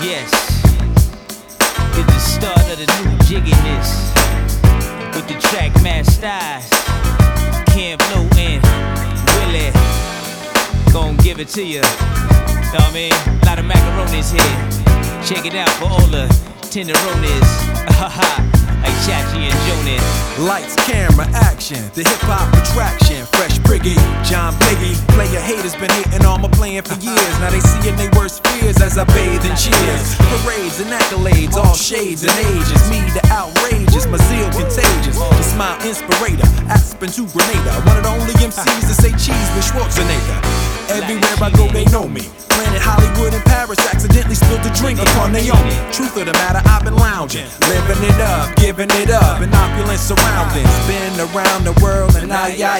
Yes, it's the start of the new jigginess with the track Masters, Ken Blue and Willie. Gon' give it to you. Know what I mean? A lot of macaronis here. Check it out for all the tenderonis. Like Chachi and Jonas. Lights, camera, action, the hip-hop attraction. Fresh Priggy, John Biggie. Player haters been hating on my playing for years. Now they seeing they worst fears as I bathe in cheers. Parades and accolades, all shades and ages. Me the outrageous, my zeal contagious. The smile inspirator, Aspen to Grenada. One of the only MCs to say cheese with Schwarzenegger. Everywhere I go they know me. Planet Hollywood and Paris accidentally spilled a drink upon Naomi. Truth of the matter, I've been lounging, living it up, giving it up in opulent surroundings. Been around the world and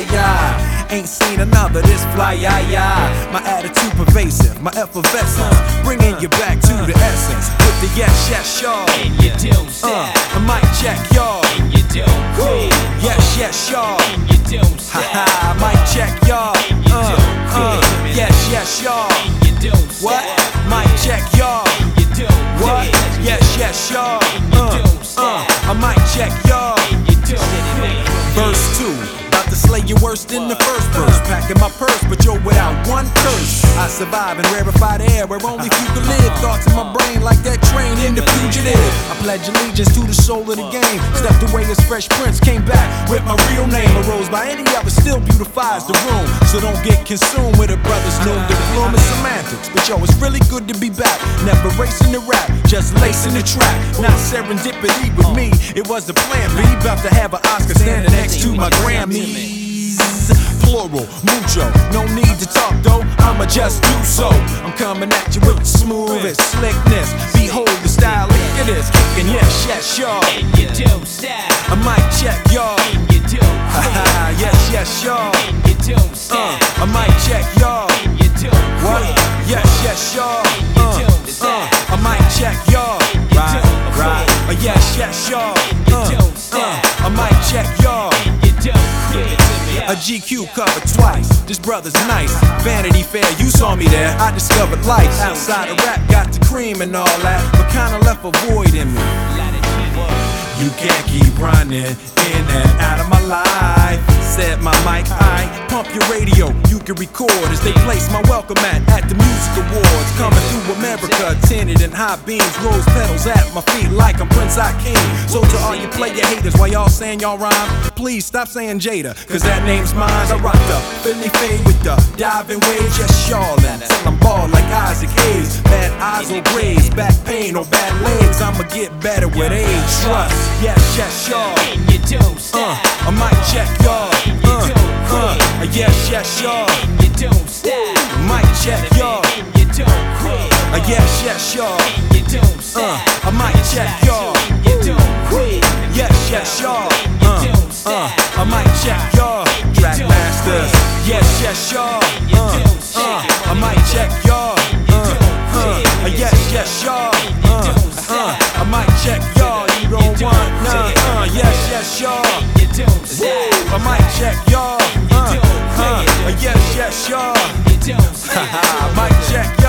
ain't seen another this fly, My attitude pervasive, my effervescence, bringing you back to the essence. With the yes, y'all. And you don't stop. A mic check, y'all. And you don't quit. Yes, y'all. And you don't stop. Ha mic check, y'all. And you don't quit. Yes, y'all. And you don't stop. What? Mic check, y'all. And you don't What? quit. Yes, y'all. And you don't stop. A mic check, y'all. And you don't quit. Verse 2, about to slay you worse than the first verse. Packing my purse, but you're without one curse. I survive in rarefied air where only few can live. Thoughts in my brain like that train in the fugitive. I pledge allegiance to the soul of the game. Stepped away as Fresh Prince, came back with my real name. Arose by any other, still beautifies the room. So don't get consumed with a brother's new diploma and semantics. But yo, it's really good to be back. Never racing the rap, just lacing the track. Not serendipity with me, it was the plan B. About to have an Oscar standing next to my Grammys. Plural, mucho, no need to talk though, I'ma just do so. I'm coming at you with the smoothest slickness. Behold the style, look at this, kicking yes, y'all. And you don't stop. A mic check, y'all. And you don't quit. Yes, y'all. And you don't stop. A mic check, y'all. And you don't What? quit. Yes, y'all. And you don't stop. A mic check, y'all. And you don't quit. Yes, y'all. And you don't stop. A mic check, y'all. And you don't quit. A GQ cover twice, this brother's nice. Vanity Fair, you saw me there. I discovered life outside of rap, got the cream and all that, but kinda left a void in me. You can't keep running in and out of my life. Said my mic, I pump your radio, you can record as they place my welcome at the music awards. Coming through America, tinted in high beams, rose petals at my feet like I'm Prince Hakeem. So to all you player haters, while y'all saying y'all rhyme, please stop saying Jada, cause that name's mine. I rock the Philly fade with the diving waves, yes y'all, and till I'm bald like Isaac Hayes. Bad eyes or grays, back pain or bad legs, I'ma get better with age. Trust, yes y'all. And you don't stop. A mic check, y'all. Yes, y'all. And you don't stop. Mic check, y'all. And you don't quit. Yes, y'all. And you don't stop. A mic check, y'all. And you don't quit. Yes, y'all. And you don't stop. A mic check, y'all. Track masters. Yes, y'all. And you don't stop. A mic check, y'all. Yes, y'all. A mic check, y'all. You don't want none. Yes, y'all. And you don't stop. A mic check, y'all. Yes, y'all. You don't stop. Mic check, y'all.